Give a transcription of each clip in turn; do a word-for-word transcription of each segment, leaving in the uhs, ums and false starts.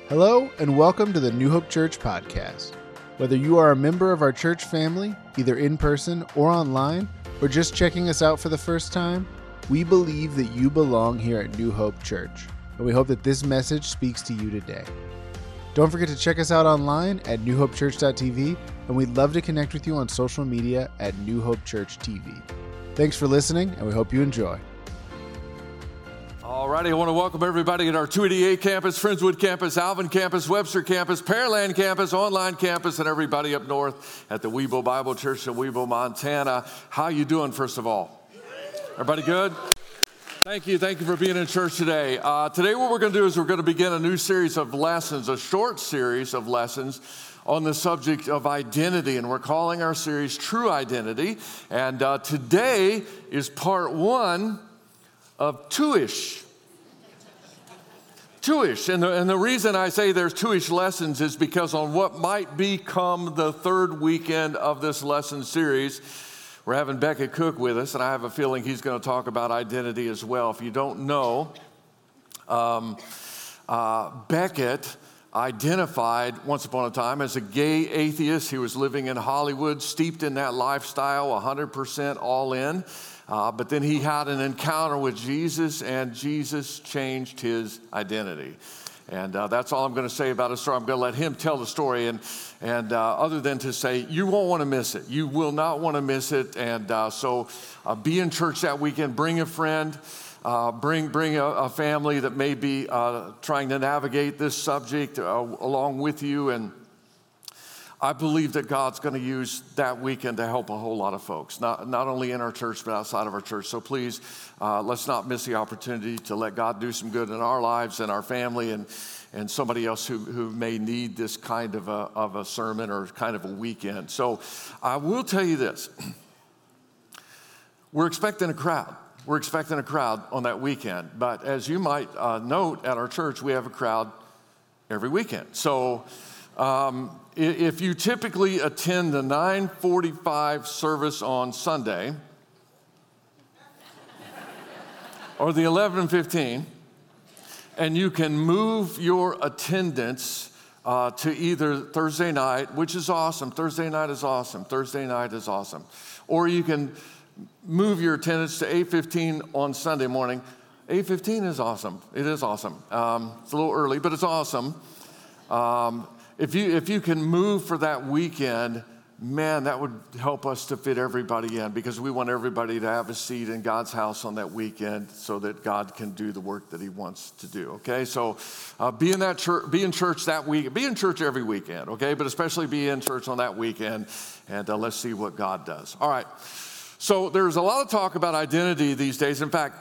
Hello, and welcome to the New Hope Church podcast. Whether you are a member of our church family, either in person or online, or just checking us out for the first time, we believe that you belong here at New Hope Church, and we hope that this message speaks to you today. Don't forget to check us out online at new hope church dot t v, and we'd love to connect with you on social media at New Hope Church T V. Thanks for listening, and we hope you enjoy. All righty, I want to welcome everybody at our two eighty-eight campus, Friendswood campus, Alvin campus, Webster campus, Pearland campus, online campus, and everybody up north at the Webo Bible Church in Webo, Montana. How you doing, first of all? Everybody good? Thank you. Thank you for being in church today. Uh, today what we're going to do is we're going to begin a new series of lessons, a short series of lessons on the subject of identity, and we're calling our series True Identity. And uh, today is part one of two-ish. Two-ish. And the, and the reason I say there's two-ish lessons is because on what might become the third weekend of this lesson series, we're having Beckett Cook with us, and I have a feeling he's going to talk about identity as well. If you don't know, um, uh, Beckett identified once upon a time as a gay atheist. He was living in Hollywood, steeped in that lifestyle, one hundred percent all in. Uh, but then he had an encounter with Jesus, and Jesus changed his identity. And uh, that's all I'm going to say about his story. I'm going to let him tell the story. And, and uh, other than to say, you won't want to miss it. You will not want to miss it. And uh, so uh, be in church that weekend. Bring a friend. Uh, bring bring a, a family that may be uh, trying to navigate this subject uh, along with you. And I believe that God's going to use that weekend to help a whole lot of folks, not, not only in our church, but outside of our church. So please, uh, let's not miss the opportunity to let God do some good in our lives and our family and, and somebody else who, who may need this kind of a, of a sermon or kind of a weekend. So I will tell you this. We're expecting a crowd. We're expecting a crowd on that weekend. But as you might uh, note, at our church, we have a crowd every weekend. So Um, if you typically attend the nine forty-five service on Sunday or the eleven fifteen, and you can move your attendance uh, to either Thursday night, which is awesome. Thursday night is awesome. Thursday night is awesome. Or you can move your attendance to eight fifteen on Sunday morning. eight fifteen is awesome. It is awesome. Um, it's a little early, but it's awesome. Um, If you if you can move for that weekend, man, that would help us to fit everybody in, because we want everybody to have a seat in God's house on that weekend so that God can do the work that he wants to do, okay? So uh, be in that church, be in church that week, be in church every weekend, okay? But especially be in church on that weekend, and uh, let's see what God does. All right, so there's a lot of talk about identity these days. In fact,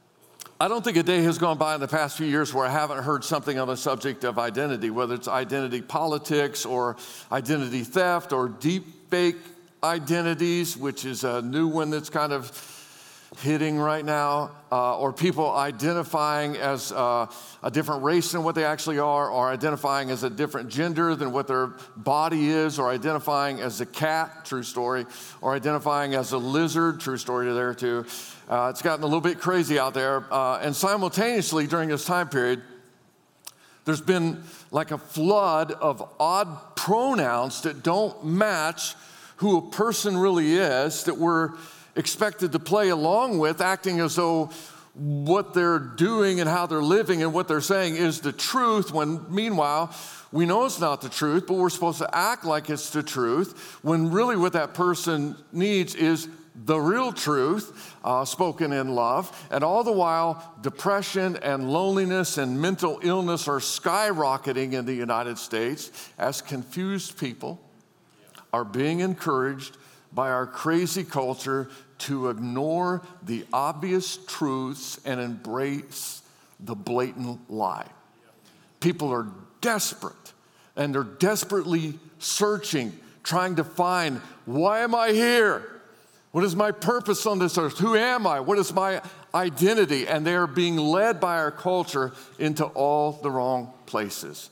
I don't think a day has gone by in the past few years where I haven't heard something on the subject of identity, whether it's identity politics or identity theft or deep fake identities, which is a new one that's kind of hitting right now, uh, or people identifying as uh, a different race than what they actually are, or identifying as a different gender than what their body is, or identifying as a cat, true story, or identifying as a lizard, true story there too. Uh, it's gotten a little bit crazy out there. Uh, and simultaneously, during this time period, there's been like a flood of odd pronouns that don't match who a person really is, that we're expected to play along with, acting as though what they're doing and how they're living and what they're saying is the truth, when meanwhile, we know it's not the truth, but we're supposed to act like it's the truth, when really what that person needs is the real truth, uh, spoken in love. And all the while, depression and loneliness and mental illness are skyrocketing in the United States as confused people are being encouraged by our crazy culture to ignore the obvious truths and embrace the blatant lie. People are desperate, and they're desperately searching, trying to find, why am I here? What is my purpose on this earth? Who am I? What is my identity? And they are being led by our culture into all the wrong places.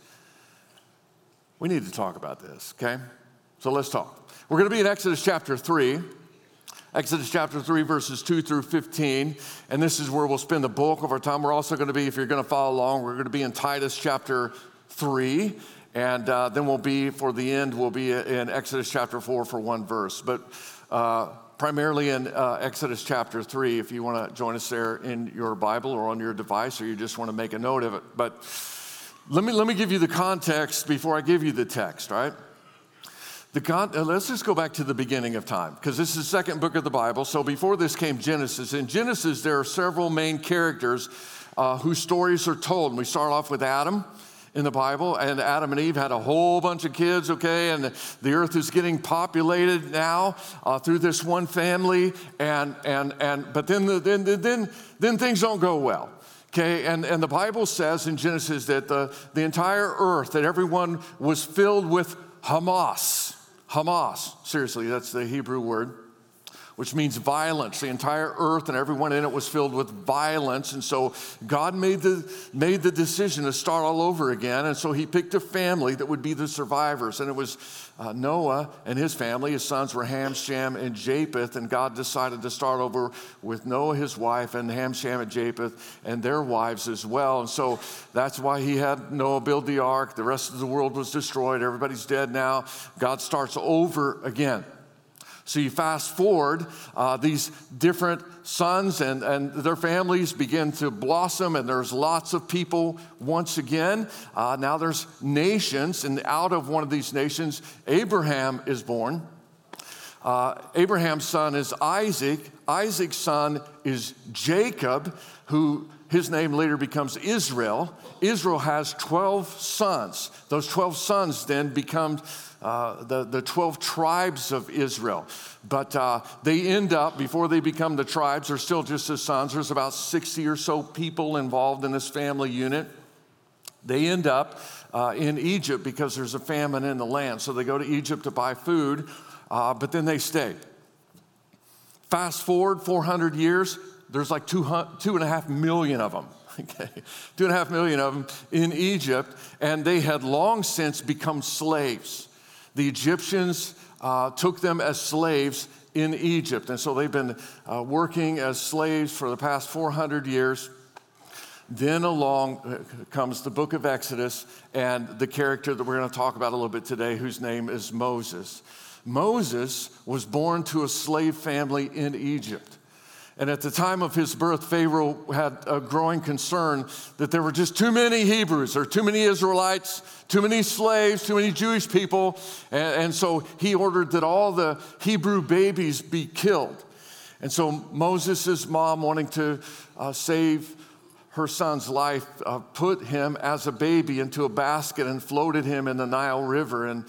We need to talk about this, okay? So let's talk. We're going to be in Exodus chapter three. Exodus chapter three, verses two through fifteen. And this is where we'll spend the bulk of our time. We're also going to be, if you're going to follow along, we're going to be in Titus chapter three. And uh, then we'll be, for the end, we'll be in Exodus chapter four for one verse. But uh, primarily in uh, Exodus chapter three, if you want to join us there in your Bible or on your device, or you just want to make a note of it. But let me, let me give you the context before I give you the text, right? The con- uh, let's just go back to the beginning of time, because this is the second book of the Bible. So before this came Genesis. In Genesis, there are several main characters uh, whose stories are told. And we start off with Adam in the Bible, and Adam and Eve had a whole bunch of kids, okay, and the earth is getting populated now uh, through this one family, and and and but then the, then then then things don't go well. Okay, and, and the Bible says in Genesis that the, the entire earth, that everyone was filled with Hamas. Hamas, seriously, that's the Hebrew word, which means violence. The entire earth and everyone in it was filled with violence. And so God made the, made the decision to start all over again. And so he picked a family that would be the survivors. And it was uh, Noah and his family. His sons were Ham, Shem, and Japheth. And God decided to start over with Noah, his wife, and Ham, Shem, and Japheth, and their wives as well. And so that's why he had Noah build the ark. The rest of the world was destroyed. Everybody's dead now. God starts over again. So you fast forward, uh, these different sons and, and their families begin to blossom, and there's lots of people once again. Uh, now there's nations, and out of one of these nations, Abraham is born. Uh, Abraham's son is Isaac. Isaac's son is Jacob, who his name later becomes Israel. Israel has twelve sons. Those twelve sons then become Uh, the, the twelve tribes of Israel. But uh, they end up, before they become the tribes, they're still just his sons. There's about sixty or so people involved in this family unit. They end up uh, in Egypt because there's a famine in the land. So they go to Egypt to buy food, uh, but then they stay. Fast forward four hundred years, there's like two, two and a half million of them. Okay, two and a half million of them in Egypt, and they had long since become slaves. The Egyptians uh, took them as slaves in Egypt. And so they've been uh, working as slaves for the past four hundred years. Then along comes the book of Exodus and the character that we're going to talk about a little bit today, whose name is Moses. Moses was born to a slave family in Egypt. And at the time of his birth, Pharaoh had a growing concern that there were just too many Hebrews or too many Israelites, too many slaves, too many Jewish people. And, and so he ordered that all the Hebrew babies be killed. And so Moses' mom, wanting to uh, save her son's life, uh, put him as a baby into a basket and floated him in the Nile River. And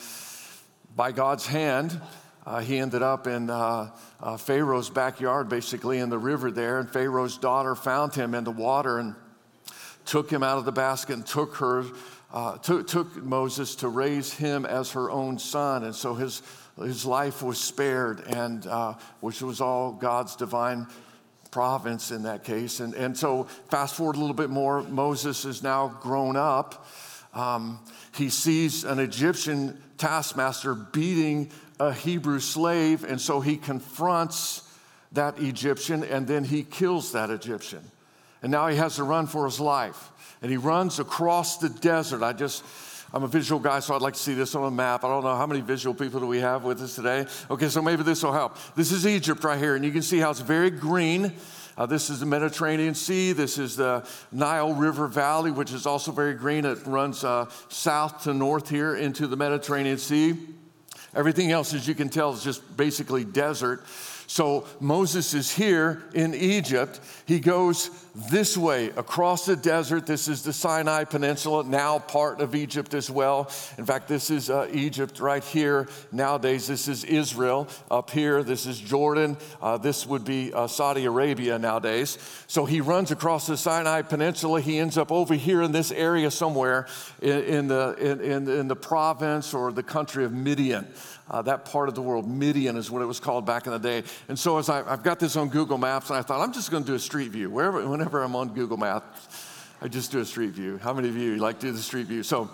by God's hand, Uh, he ended up in uh, uh, Pharaoh's backyard, basically in the river there. And Pharaoh's daughter found him in the water and took him out of the basket and took her, uh, took, took Moses to raise him as her own son. And so his his life was spared, and uh, which was all God's divine providence in that case. And and so fast forward a little bit more. Moses is now grown up. Um, he sees an Egyptian taskmaster beating a Hebrew slave, and so he confronts that Egyptian, and then he kills that Egyptian. And now he has to run for his life. And he runs across the desert. I just, I'm a visual guy, so I'd like to see this on a map. I don't know, how many visual people do we have with us today? Okay, so maybe this will help. This is Egypt right here, and you can see how it's very green. Uh, this is the Mediterranean Sea. This is the Nile River Valley, which is also very green. It runs uh, south to north here into the Mediterranean Sea. Everything else, as you can tell, is just basically desert. So Moses is here in Egypt. He goes this way across the desert. This is the Sinai Peninsula, now part of Egypt as well. In fact, this is uh, Egypt right here nowadays. This is Israel up here. This is Jordan. Uh, this would be uh, Saudi Arabia nowadays. So he runs across the Sinai Peninsula. He ends up over here in this area somewhere in, in, the, in, in, in the province or the country of Midian. Uh, that part of the world, Midian is what it was called back in the day. And so as I, I've got this on Google Maps, and I thought, I'm just going to do a street view. Wherever, whenever I'm on Google Maps, I just do a street view. How many of you like to do the street view? So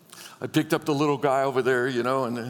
I picked up the little guy over there, you know, and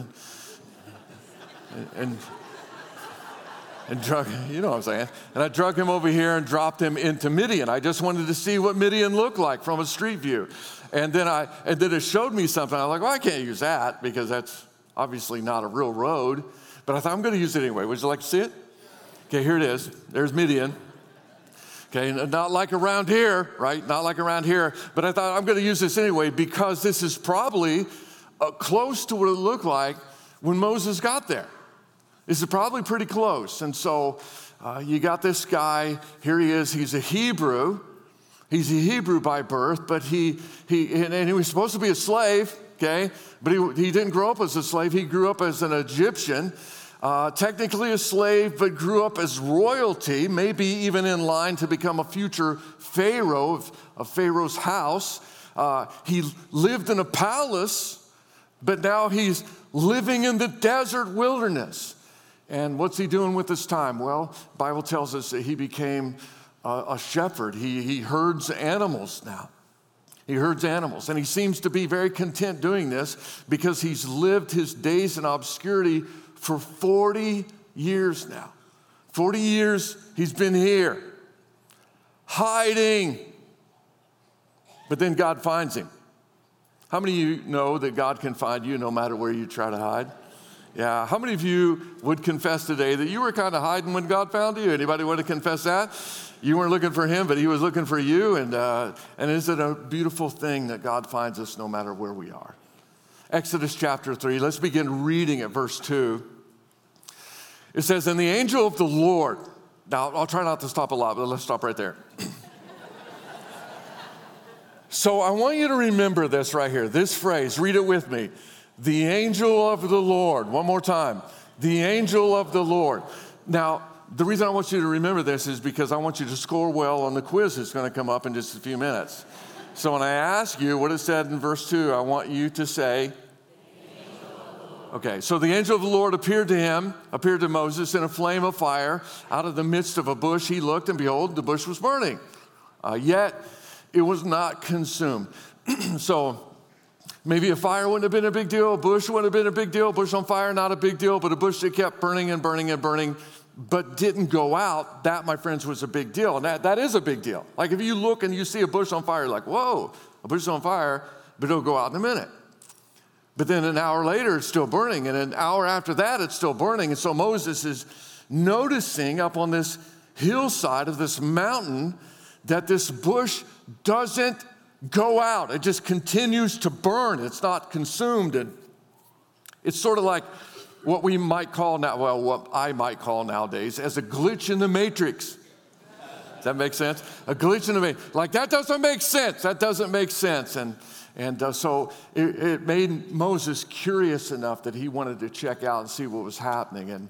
and and drug, you know what I'm saying. And I drug him over here and dropped him into Midian. I just wanted to see what Midian looked like from a street view. And then I, and then it showed me something. I was like, well, I can't use that because that's obviously not a real road. But I thought, I'm going to use it anyway. Would you like to see it? Okay, here it is. There's Midian. Okay, not like around here, right? Not like around here. But I thought, I'm going to use this anyway because this is probably uh, close to what it looked like when Moses got there. This is probably pretty close. And so uh, you got this guy. Here he is. He's a Hebrew. He's a Hebrew by birth, but he, he and he was supposed to be a slave, okay? But he, he didn't grow up as a slave. He grew up as an Egyptian, uh, technically a slave, but grew up as royalty, maybe even in line to become a future Pharaoh of, of Pharaoh's house. Uh, he lived in a palace, but now he's living in the desert wilderness. And what's he doing with his time? Well, the Bible tells us that he became a shepherd. He, he herds animals now. He herds animals. And he seems to be very content doing this because he's lived his days in obscurity for forty years now. forty years he's been here, hiding. But then God finds him. How many of you know that God can find you no matter where you try to hide? Yeah, how many of you would confess today that you were kind of hiding when God found you? Anybody want to confess that? You weren't looking for him, but he was looking for you. And, uh, and isn't it a beautiful thing that God finds us no matter where we are? Exodus chapter three, let's begin reading at verse two. It says, and the angel of the Lord, now I'll try not to stop a lot, but let's stop right there. So I want you to remember this right here, this phrase, read it with me. The angel of the Lord. One more time. The angel of the Lord. Now, the reason I want you to remember this is because I want you to score well on the quiz that's going to come up in just a few minutes. So when I ask you what it said in verse two, I want you to say, okay, so the angel of the Lord appeared to him, appeared to Moses in a flame of fire. Out of the midst of a bush he looked, and behold, the bush was burning. Uh, yet it was not consumed. So maybe a fire wouldn't have been a big deal. A bush wouldn't have been a big deal. Bush on fire, not a big deal. But a bush that kept burning and burning and burning, but didn't go out, that, my friends, was a big deal. And that, that is a big deal. Like if you look and you see a bush on fire, you're like, whoa, a bush is on fire, but it'll go out in a minute. But then an hour later, it's still burning. And an hour after that, it's still burning. And so Moses is noticing up on this hillside of this mountain that this bush doesn't go out. It just continues to burn. It's not consumed. And it's sort of like what we might call now, well, what I might call nowadays as a glitch in the matrix. Does that make sense? A glitch in the matrix. Like that doesn't make sense. That doesn't make sense. And and uh, so it, it made Moses curious enough that he wanted to check out and see what was happening. And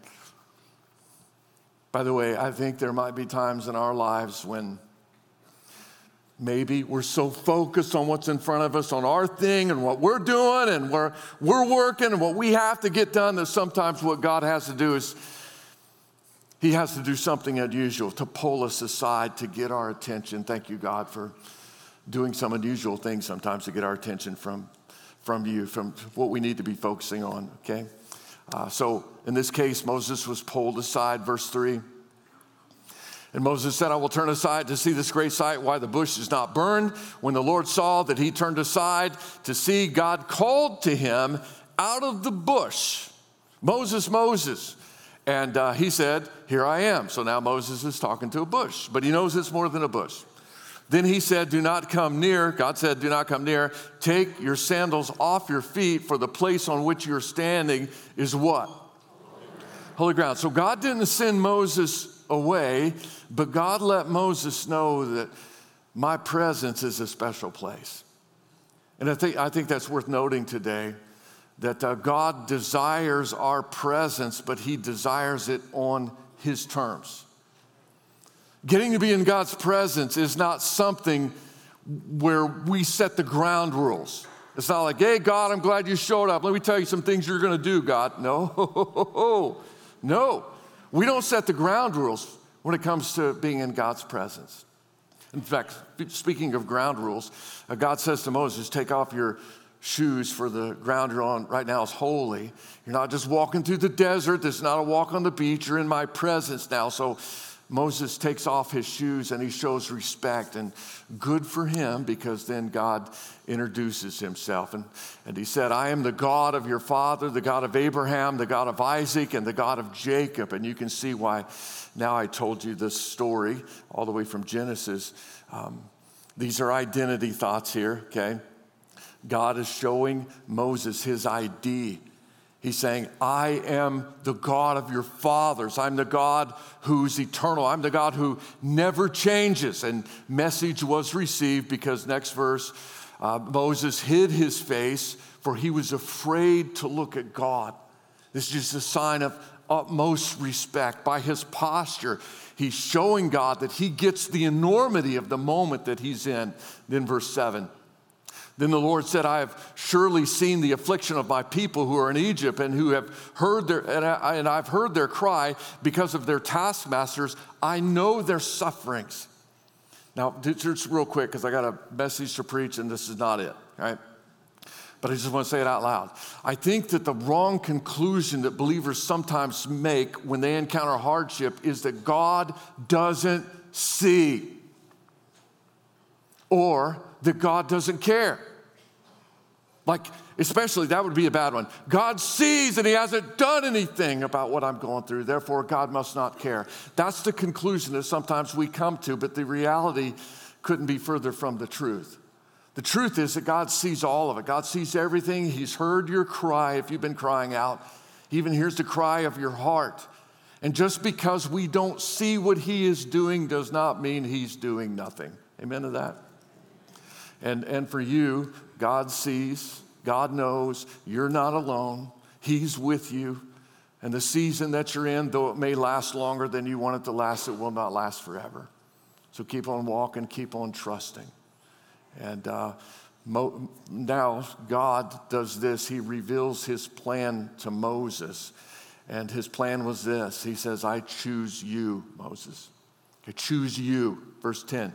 by the way, I think there might be times in our lives when maybe we're so focused on what's in front of us, on our thing and what we're doing and we're, we're working and what we have to get done, that sometimes what God has to do is he has to do something unusual to pull us aside to get our attention. Thank you, God, for doing some unusual things sometimes to get our attention from, from you, from what we need to be focusing on, okay? Uh, so in this case, Moses was pulled aside, verse three. And Moses said, I will turn aside to see this great sight, why the bush is not burned. When the Lord saw that he turned aside to see, God called to him out of the bush, Moses, Moses. And uh, he said, here I am. So now Moses is talking to a bush, but he knows it's more than a bush. Then he said, do not come near. God said, do not come near. Take your sandals off your feet, for the place on which you're standing is what? Holy ground. So God didn't send Moses away, but God let Moses know that my presence is a special place. And I think, I think that's worth noting today, that uh, God desires our presence, but he desires it on his terms. Getting to be in God's presence is not something where we set the ground rules. It's not like, hey, God, I'm glad you showed up. Let me tell you some things you're going to do, God. No, no. We don't set the ground rules when it comes to being in God's presence. In fact, speaking of ground rules, uh, God says to Moses, take off your shoes, for the ground you're on right now is holy. You're not just walking through the desert. This is not a walk on the beach. You're in my presence now. So Moses takes off his shoes and he shows respect, and good for him, because then God introduces himself. And, and he said, I am the God of your father, the God of Abraham, the God of Isaac, and the God of Jacob. And you can see why now I told you this story all the way from Genesis. Um, these are identity thoughts here, okay? God is showing Moses his I D. He's saying, I am the God of your fathers. I'm the God who's eternal. I'm the God who never changes. And message was received because next verse, uh, Moses hid his face, for he was afraid to look at God. This is just a sign of utmost respect. By his posture, he's showing God that he gets the enormity of the moment that he's in. Then verse seven. Then the Lord said, I have surely seen the affliction of my people who are in Egypt, and who have heard their, and, I, and I've heard their cry because of their taskmasters. I know their sufferings. Now, just real quick, because I got a message to preach, and this is not it, right? But I just want to say it out loud. I think that the wrong conclusion that believers sometimes make when they encounter hardship is that God doesn't see, or that God doesn't care. Like, especially, that would be a bad one. God sees and he hasn't done anything about what I'm going through, therefore God must not care. That's the conclusion that sometimes we come to, but the reality couldn't be further from the truth. The truth is that God sees all of it. God sees everything. He's heard your cry if you've been crying out. He even hears the cry of your heart. And just because we don't see what he is doing does not mean he's doing nothing. Amen to that? And, and for you, God sees, God knows, you're not alone. He's with you. And the season that you're in, though it may last longer than you want it to last, it will not last forever. So keep on walking, keep on trusting. And uh, Mo- now God does this. He reveals his plan to Moses. And his plan was this. He says, I choose you, Moses. I choose you. Verse ten.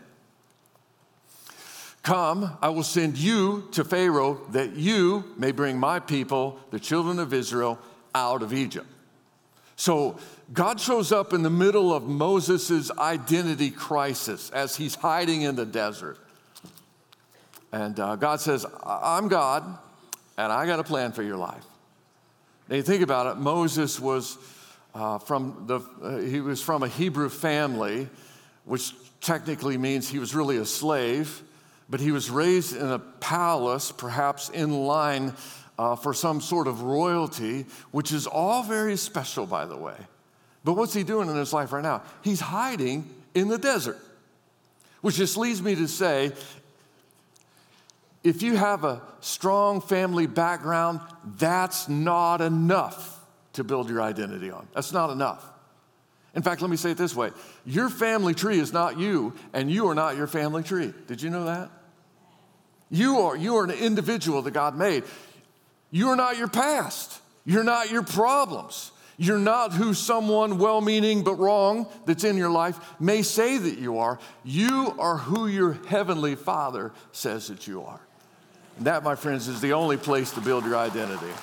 Come, I will send you to Pharaoh that you may bring my people, the children of Israel, out of Egypt. So God shows up in the middle of Moses' identity crisis as he's hiding in the desert. And uh, God says, I'm God, and I got a plan for your life. Now you think about it, Moses was uh, from the uh, he was from a Hebrew family, which technically means he was really a slave. But he was raised in a palace, perhaps in line uh, for some sort of royalty, which is all very special, by the way. But what's he doing in his life right now? He's hiding in the desert, which just leads me to say, if you have a strong family background, that's not enough to build your identity on. That's not enough. In fact, let me say it this way. Your family tree is not you, and you are not your family tree. Did you know that? You are, you are an individual that God made. You are not your past. You're not your problems. You're not who someone well-meaning but wrong that's in your life may say that you are. You are who your heavenly Father says that you are. And that, my friends, is the only place to build your identity.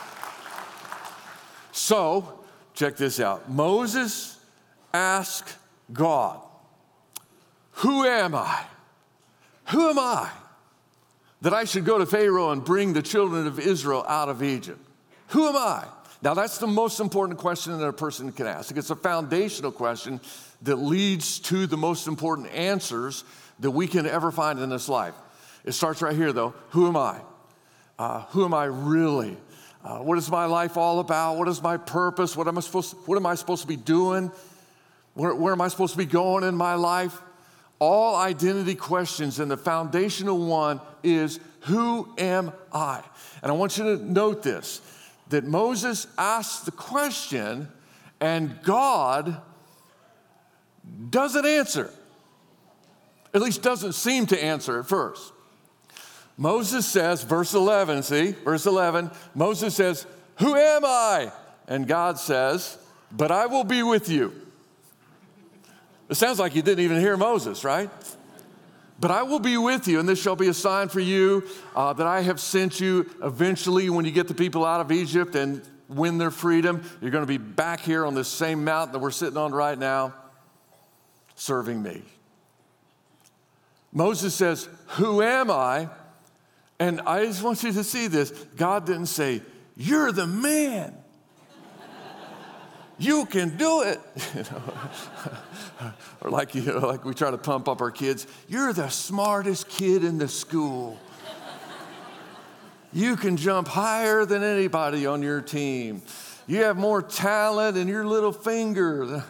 So, check this out. Moses asked God, who am I? Who am I that I should go to Pharaoh and bring the children of Israel out of Egypt? Who am I? Now, that's the most important question that a person can ask. It's a foundational question that leads to the most important answers that we can ever find in this life. It starts right here, though. Who am I? Uh, who am I really? Uh, what is my life all about? What is my purpose? What am I supposed to, what am I supposed to be doing? Where, where am I supposed to be going in my life? All identity questions, and the foundational one is, who am I? And I want you to note this, that Moses asked the question, and God doesn't answer. At least doesn't seem to answer at first. Moses says, verse eleven, see, verse eleven, Moses says, who am I? And God says, but I will be with you. It sounds like you didn't even hear Moses, right? But I will be with you, and this shall be a sign for you uh, that I have sent you. Eventually, when you get the people out of Egypt and win their freedom, you're going to be back here on this same mountain that we're sitting on right now. serving me. Moses says, who am I? And I just want you to see this. God didn't say, you're the man. You can do it. You know? Or like, you know, like we try to pump up our kids. You're the smartest kid in the school. You can jump higher than anybody on your team. You have more talent in your little finger.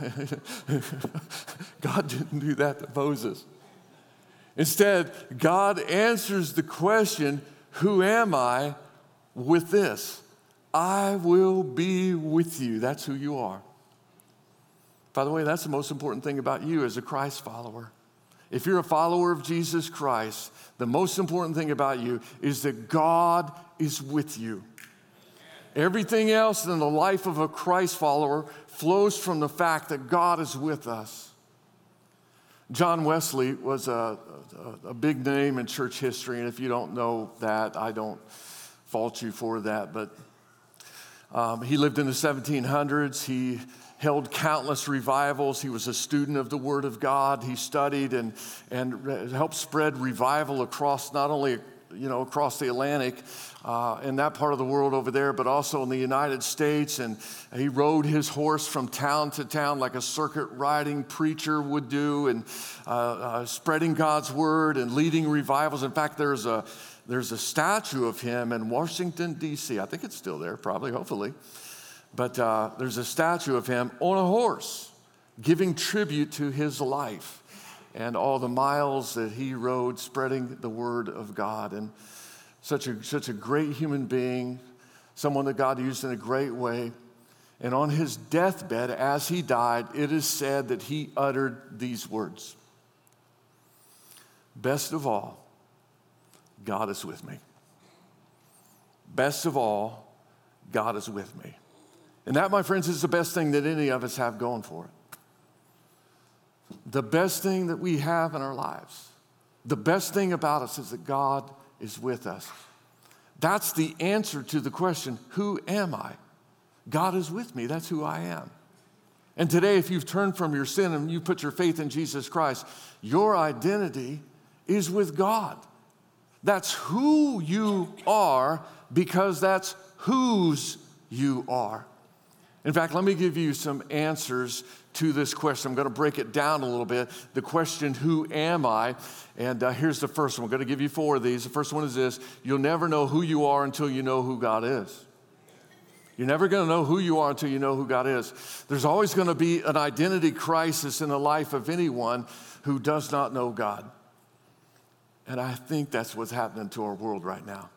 God didn't do that to Moses. Instead, God answers the question, who am I, with this: I will be with you. That's who you are. By the way, that's the most important thing about you as a Christ follower. If you're a follower of Jesus Christ, the most important thing about you is that God is with you. Everything else in the life of a Christ follower flows from the fact that God is with us. John Wesley was a, a, a big name in church history, and if you don't know that, I don't fault you for that, but um, he lived in the seventeen hundreds. He held countless revivals. He was a student of the Word of God. He studied and, and helped spread revival across not only you know, across the Atlantic, uh, in that part of the world over there, but also in the United States. And he rode his horse from town to town like a circuit riding preacher would do, and uh, uh, spreading God's word and leading revivals. In fact, there's a, there's a statue of him in Washington, D C I think it's still there, probably, hopefully. But uh, there's a statue of him on a horse, giving tribute to his life and all the miles that he rode spreading the word of God. And such a, such a great human being, someone that God used in a great way. And on his deathbed, as he died, it is said that he uttered these words: best of all, God is with me. Best of all, God is with me. And that, my friends, is the best thing that any of us have going for it. The best thing that we have in our lives, the best thing about us is that God is with us. That's the answer to the question, who am I? God is with me. That's who I am. And today, if you've turned from your sin and you put your faith in Jesus Christ, your identity is with God. That's who you are, because that's whose you are. In fact, let me give you some answers to this question. I'm going to break it down a little bit. The question, who am I? And uh, here's the first one. I'm going to give you four of these. The first one is this: you'll never know who you are until you know who God is. You're never going to know who you are until you know who God is. There's always going to be an identity crisis in the life of anyone who does not know God. And I think that's what's happening to our world right now.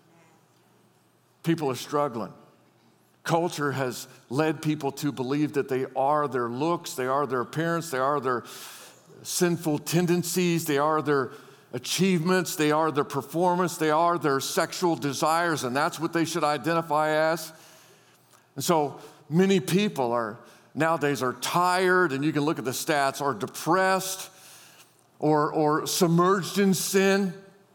People are struggling. Culture has led people to believe that they are their looks, they are their appearance, they are their sinful tendencies, they are their achievements, they are their performance, they are their sexual desires, and that's what they should identify as. And so many people are nowadays are tired, and you can look at the stats, are depressed or, or submerged in sin.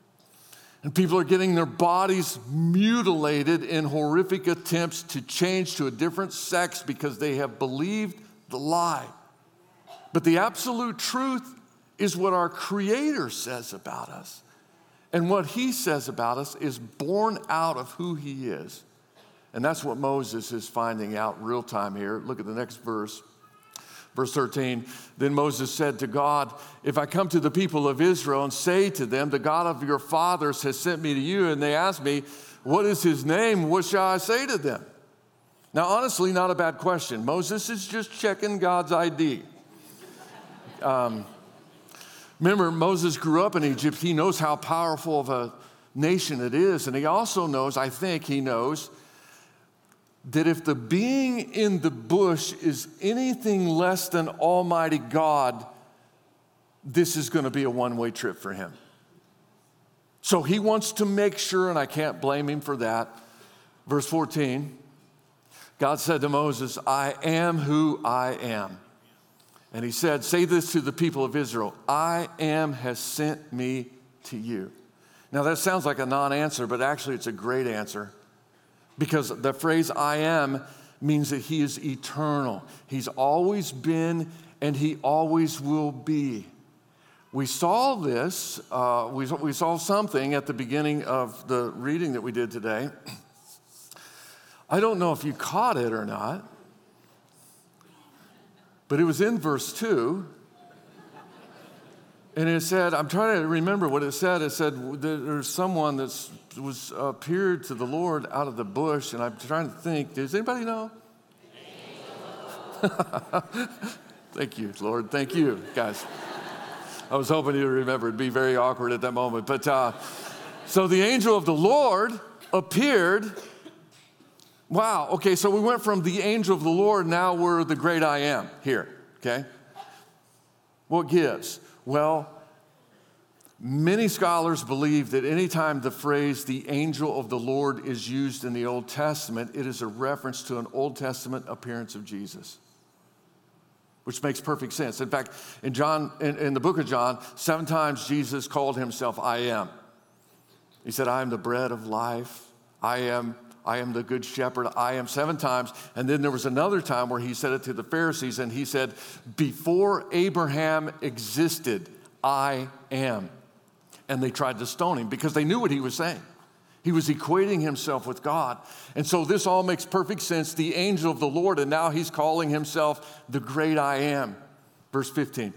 And people are getting their bodies mutilated in horrific attempts to change to a different sex because they have believed the lie. But the absolute truth is what our Creator says about us. And what He says about us is born out of who He is. And that's what Moses is finding out real time here. Look at the next verse. Verse thirteen, then Moses said to God, if I come to the people of Israel and say to them, the God of your fathers has sent me to you, and they ask me, what is his name? What shall I say to them? Now, honestly, not a bad question. Moses is just checking God's I D. Um, remember, Moses grew up in Egypt. He knows how powerful of a nation it is. And he also knows, I think he knows, that if the being in the bush is anything less than Almighty God, this is going to be a one-way trip for him. So he wants to make sure, and I can't blame him for that. Verse fourteen, God said to Moses, I am who I am. And he said, say this to the people of Israel, I am has sent me to you. Now that sounds like a non-answer, but actually it's a great answer. Because the phrase I am means that he is eternal. He's always been and he always will be. We saw this, uh, we, we saw something at the beginning of the reading that we did today. I don't know if you caught it or not, but it was in verse two. And it said, I'm trying to remember what it said. It said, there's someone that was appeared to the Lord out of the bush, and I'm trying to think, does anybody know? Thank you, Lord. Thank you, guys. I was hoping you'd remember. It'd be very awkward at that moment. But uh, so the angel of the Lord appeared. Wow, okay, so we went from the angel of the Lord, now we're the great I am here, okay? What gives? Well, many scholars believe that anytime the phrase the angel of the Lord is used in the Old Testament, it is a reference to an Old Testament appearance of Jesus, which makes perfect sense. In fact, in John, in, in the book of John, seven times Jesus called himself I am. He said, I am the bread of life. I am I am the good shepherd. I am seven times. And then there was another time where he said it to the Pharisees, and he said, before Abraham existed, I am. And they tried to stone him because they knew what he was saying. He was equating himself with God. And so this all makes perfect sense. The angel of the Lord, and now he's calling himself the great I am. Verse fifteen.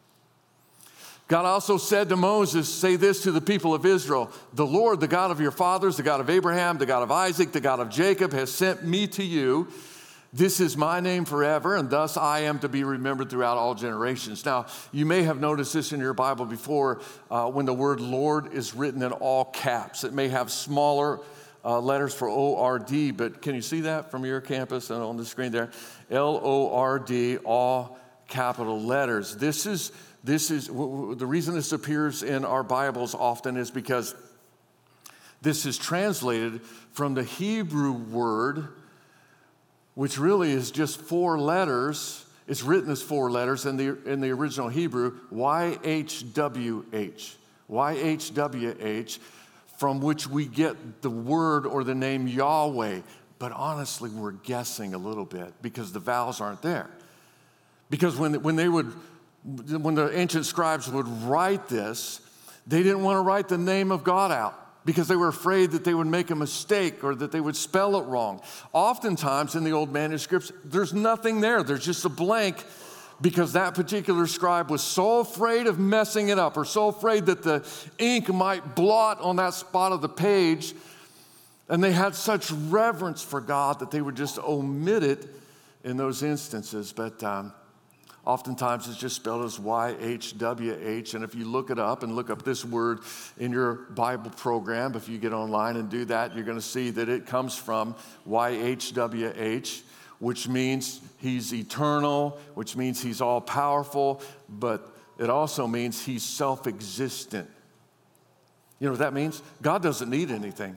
God also said to Moses, say this to the people of Israel, the Lord, the God of your fathers, the God of Abraham, the God of Isaac, the God of Jacob, has sent me to you. This is my name forever, and thus I am to be remembered throughout all generations. Now, you may have noticed this in your Bible before uh, when the word Lord is written in all caps. It may have smaller uh, letters for O R D, but can you see that from your campus and on the screen there? L O R D, all capital letters. This is This is, the reason this appears in our Bibles often is because this is translated from the Hebrew word, which really is just four letters. It's written as four letters in the, in the original Hebrew, Y H W H. Y H W H, from which we get the word or the name Yahweh. But honestly, we're guessing a little bit because the vowels aren't there. Because when, when they would... When the ancient scribes would write this, they didn't want to write the name of God out because they were afraid that they would make a mistake or that they would spell it wrong. Oftentimes in the old manuscripts, there's nothing there. There's just a blank because that particular scribe was so afraid of messing it up or so afraid that the ink might blot on that spot of the page. And they had such reverence for God that they would just omit it in those instances. But um, oftentimes it's just spelled as Y H W H, and if you look it up and look up this word in your Bible program, if you get online and do that, you're going to see that it comes from Y H W H, which means he's eternal, which means he's all-powerful, but it also means he's self-existent. You know what that means? God doesn't need anything.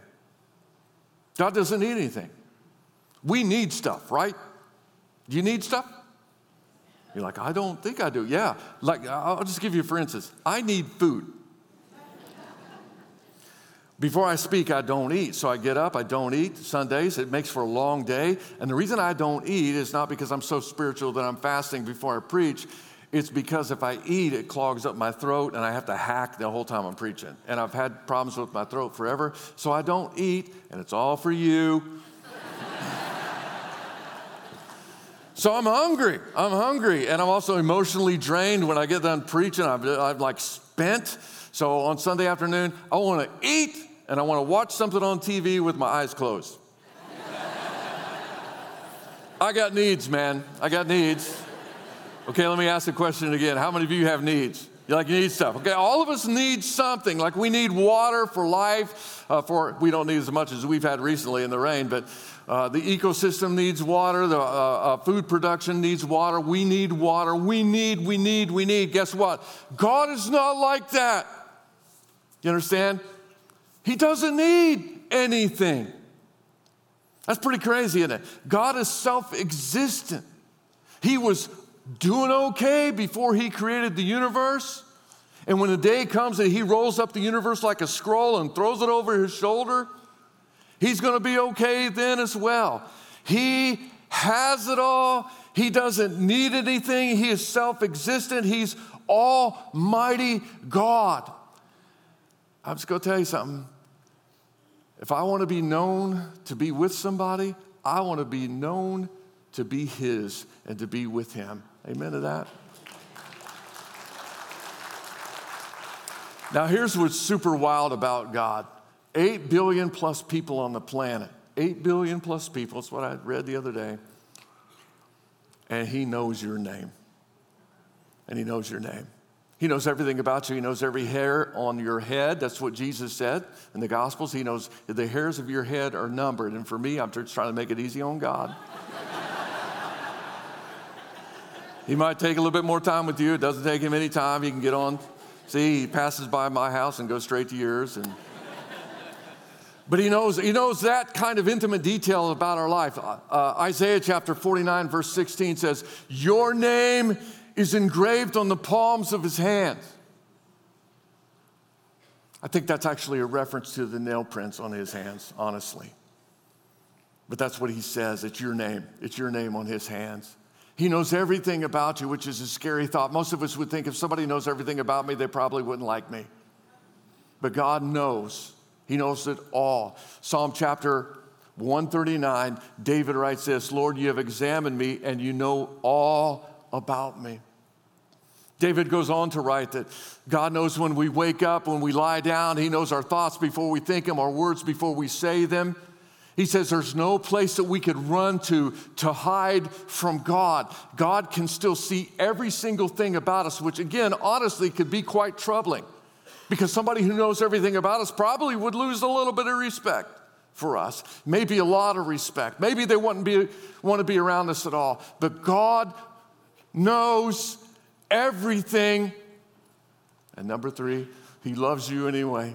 God doesn't need anything. We need stuff, right? Do you need stuff? You're like, I don't think I do. Yeah, like I'll just give you for instance. I need food. Before I speak, I don't eat. So I get up, I don't eat. Sundays, it makes for a long day. And the reason I don't eat is not because I'm so spiritual that I'm fasting before I preach. It's because if I eat, it clogs up my throat and I have to hack the whole time I'm preaching. And I've had problems with my throat forever. So I don't eat, and it's all for you. So I'm hungry, I'm hungry, and I'm also emotionally drained when I get done preaching. I'm, I'm like spent. So on Sunday afternoon, I want to eat, and I want to watch something on T V with my eyes closed. I got needs, man, I got needs. Okay, let me ask the question again. How many of you have needs? You like, you need stuff. Okay, all of us need something. Like we need water for life. Uh, for we don't need as much as we've had recently in the rain, but uh, the ecosystem needs water. The uh, uh, food production needs water. We need water. We need, we need, we need. Guess what? God is not like that. You understand? He doesn't need anything. That's pretty crazy, isn't it? God is self-existent. He was doing okay before he created the universe. And when the day comes that he rolls up the universe like a scroll and throws it over his shoulder, he's going to be okay then as well. He has it all. He doesn't need anything. He is self-existent. He's Almighty God. I'm just going to tell you something. If I want to be known to be with somebody, I want to be known to be His and to be with Him. Amen to that? Now, here's what's super wild about God. Eight billion plus people on the planet. Eight billion plus people. That's what I read the other day. And He knows your name. And He knows your name. He knows everything about you. He knows every hair on your head. That's what Jesus said in the Gospels. He knows the hairs of your head are numbered. And for me, I'm just trying to make it easy on God. He might take a little bit more time with you. It doesn't take Him any time. He can get on. See, He passes by my house and goes straight to yours. And But he knows, he knows that kind of intimate detail about our life. Uh, Isaiah chapter forty-nine, verse sixteen says, your name is engraved on the palms of His hands. I think that's actually a reference to the nail prints on His hands, honestly. But that's what He says. It's your name. It's your name on His hands. He knows everything about you, which is a scary thought. Most of us would think if somebody knows everything about me, they probably wouldn't like me. But God knows. He knows it all. Psalm chapter one thirty-nine, David writes this, Lord, you have examined me and you know all about me. David goes on to write that God knows when we wake up, when we lie down. He knows our thoughts before we think them, our words before we say them. He says there's no place that we could run to to hide from God. God can still see every single thing about us, which again, honestly, could be quite troubling. Because somebody who knows everything about us probably would lose a little bit of respect for us. Maybe a lot of respect. Maybe they wouldn't be, want to be around us at all. But God knows everything. And number three, He loves you anyway.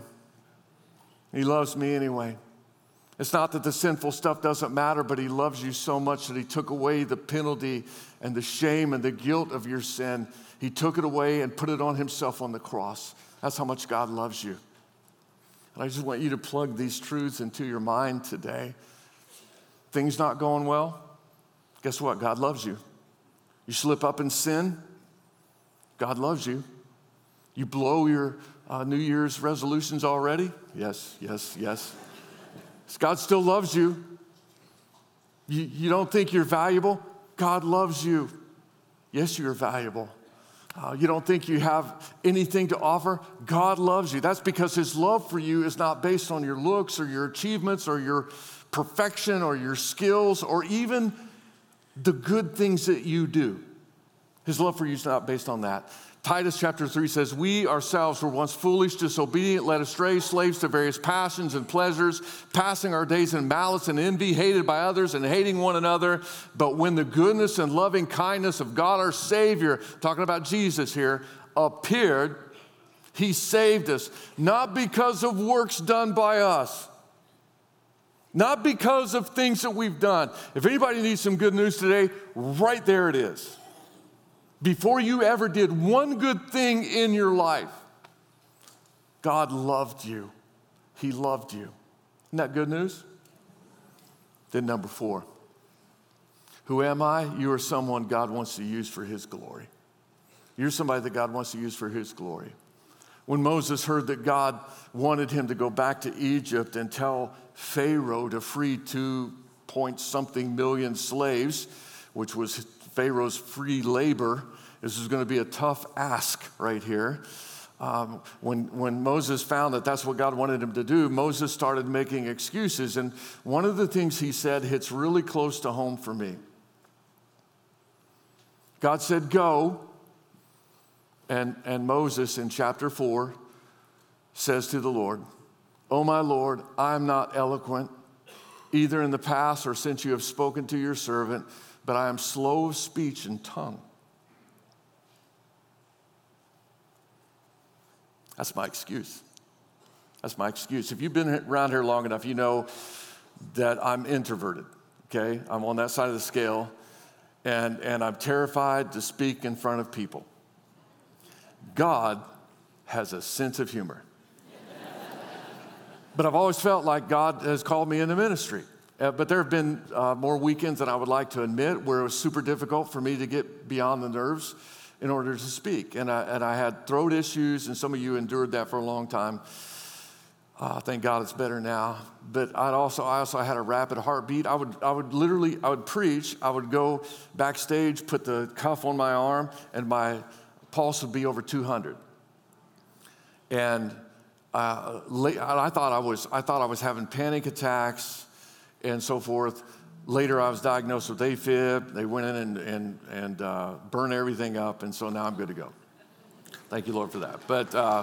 He loves me anyway. It's not that the sinful stuff doesn't matter, but He loves you so much that He took away the penalty and the shame and the guilt of your sin. He took it away and put it on Himself on the cross. That's how much God loves you. And I just want you to plug these truths into your mind today. Things not going well? Guess what? God loves you. You slip up in sin? God loves you. You blow your uh, New Year's resolutions already? Yes, yes, yes. God still loves you. you. You don't think you're valuable? God loves you. Yes, you're valuable. Uh, you don't think you have anything to offer? God loves you. That's because His love for you is not based on your looks or your achievements or your perfection or your skills or even the good things that you do. His love for you is not based on that. Titus chapter three says, we ourselves were once foolish, disobedient, led astray, slaves to various passions and pleasures, passing our days in malice and envy, hated by others and hating one another. But when the goodness and loving kindness of God our Savior, talking about Jesus here, appeared, He saved us, not because of works done by us, not because of things that we've done. If anybody needs some good news today, right there it is. Before you ever did one good thing in your life, God loved you. He loved you. Isn't that good news? Then number four, who am I? You are someone God wants to use for His glory. You're somebody that God wants to use for His glory. When Moses heard that God wanted him to go back to Egypt and tell Pharaoh to free two point something million slaves, which was Pharaoh's free labor. This is going to be a tough ask right here. Um, when, when Moses found that that's what God wanted him to do, Moses started making excuses. And one of the things he said hits really close to home for me. God said, go. And, and Moses in chapter four says to the Lord, oh my Lord, I'm not eloquent, either in the past or since you have spoken to your servant, but I am slow of speech and tongue. That's my excuse. That's my excuse. If you've been around here long enough, you know that I'm introverted, okay? I'm on that side of the scale, and, and I'm terrified to speak in front of people. God has a sense of humor. But I've always felt like God has called me into ministry. Uh, but there have been uh, more weekends than I would like to admit where it was super difficult for me to get beyond the nerves in order to speak. And I, and I had throat issues, and some of you endured that for a long time. Uh, thank God it's better now. But I'd also, I also had a rapid heartbeat. I would, I would literally, I would preach. I would go backstage, put the cuff on my arm, and my pulse would be over two hundred. And uh, I thought I was, I thought I was having panic attacks and so forth. Later, I was diagnosed with AFib. They went in and and, and uh, burned everything up, and so now I'm good to go. Thank you, Lord, for that. But. Uh,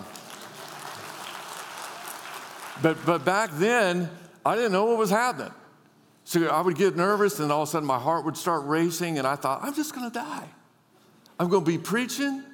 But but back then, I didn't know what was happening. So I would get nervous, and all of a sudden my heart would start racing, and I thought, I'm just going to die. I'm going to be preaching,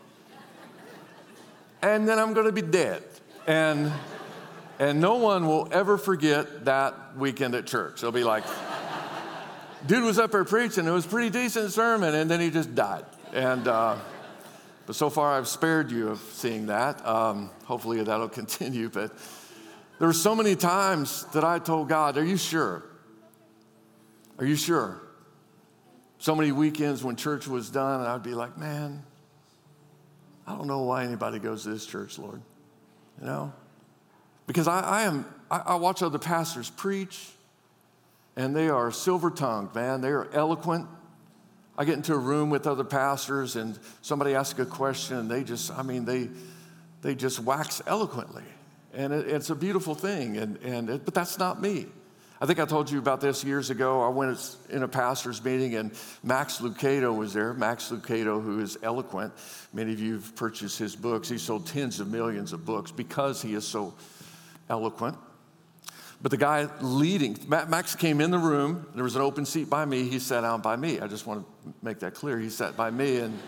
and then I'm going to be dead. And, and no one will ever forget that weekend at church. They'll be like, dude was up there preaching. It was a pretty decent sermon, and then he just died. And uh, but so far, I've spared you of seeing that. Um, hopefully that'll continue, but... There were so many times that I told God, are you sure? Are you sure? So many weekends when church was done, and I'd be like, man, I don't know why anybody goes to this church, Lord. You know? Because I, I am, I, I watch other pastors preach, and they are silver-tongued, man. They are eloquent. I get into a room with other pastors, and somebody asks a question, and they just, I mean, they, they just wax eloquently. And it, it's a beautiful thing, and, and it, but that's not me. I think I told you about this years ago. I went in a pastor's meeting, and Max Lucado was there. Max Lucado, who is eloquent. Many of you have purchased his books. He sold tens of millions of books because he is so eloquent. But the guy leading, Max came in the room. There was an open seat by me. He sat down by me. I just want to make that clear. He sat by me, and...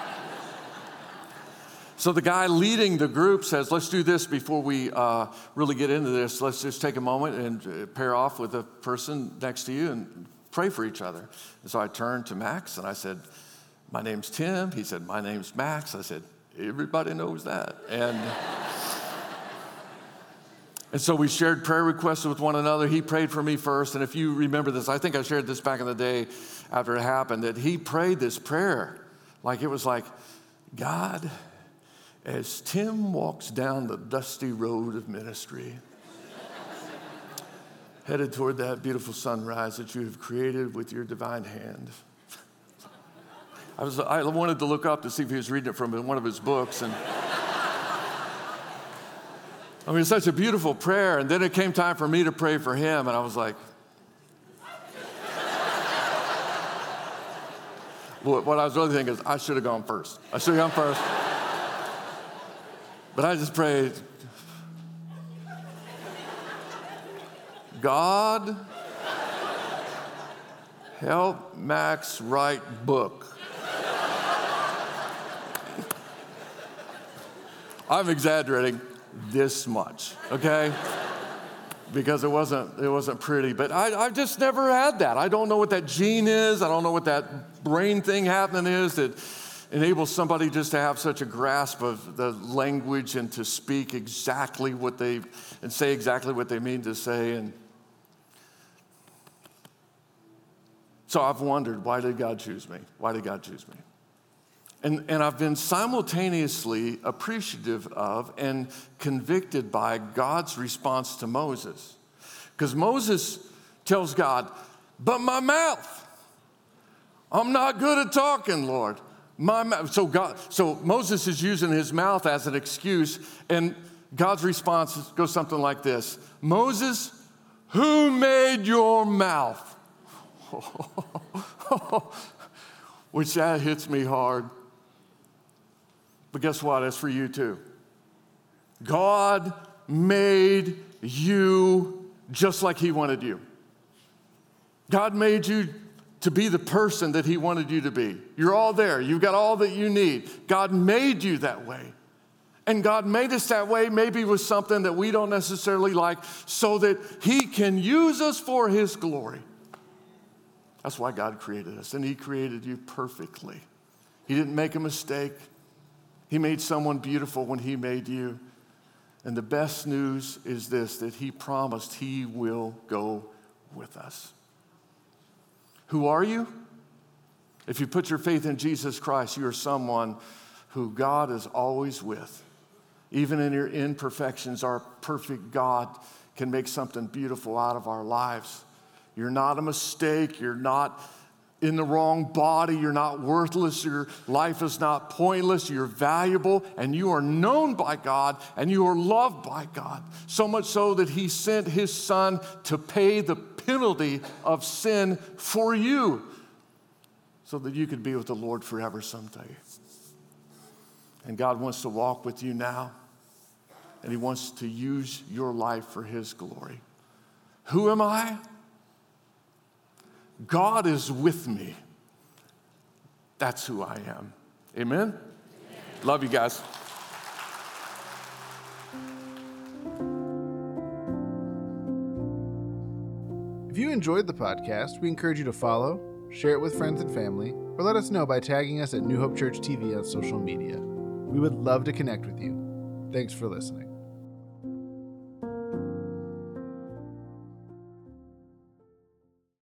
So the guy leading the group says, let's do this before we uh, really get into this. Let's just take a moment and pair off with the person next to you and pray for each other. And so I turned to Max and I said, my name's Tim. He said, my name's Max. I said, everybody knows that. And, and so we shared prayer requests with one another. He prayed for me first. And if you remember this, I think I shared this back in the day after it happened, that he prayed this prayer. Like it was like, God, as Tim walks down the dusty road of ministry, headed toward that beautiful sunrise that you have created with your divine hand. I was, I wanted to look up to see if he was reading it from one of his books. And I mean, it's such a beautiful prayer. And then it came time for me to pray for him. And I was like, what I was really thinking is, I should have gone first. I should have gone first. But I just prayed, God, help Max write book. I'm exaggerating this much, okay? Because it wasn't, it wasn't pretty. But I, I've just never had that. I don't know what that gene is. I don't know what that brain thing happening is that enables somebody just to have such a grasp of the language and to speak exactly what they, and say exactly what they mean to say. And so I've wondered, why did God choose me? Why did God choose me? And, and I've been simultaneously appreciative of and convicted by God's response to Moses. Because Moses tells God, but my mouth, I'm not good at talking, Lord. My mouth. So God, so Moses is using his mouth as an excuse, and God's response goes something like this: Moses, who made your mouth? Which that hits me hard. But guess what? That's for you too. God made you just like he wanted you. God made you to be the person that he wanted you to be. You're all there. You've got all that you need. God made you that way. And God made us that way maybe with something that we don't necessarily like so that he can use us for his glory. That's why God created us, and he created you perfectly. He didn't make a mistake. He made someone beautiful when he made you. And the best news is this, that he promised he will go with us. Who are you? If you put your faith in Jesus Christ, you are someone who God is always with. Even in your imperfections, our perfect God can make something beautiful out of our lives. You're not a mistake. You're not in the wrong body. You're not worthless. Your life is not pointless. You're valuable, and you are known by God, and you are loved by God. So much so that he sent his son to pay the penalty of sin for you so that you could be with the Lord forever someday. And God wants to walk with you now, and he wants to use your life for his glory. Who am I? God is with me. That's who I am. Amen? Amen. Love you guys. If you enjoyed the podcast, we encourage you to follow, share it with friends and family, or let us know by tagging us at New Hope Church T V on social media. We would love to connect with you. Thanks for listening.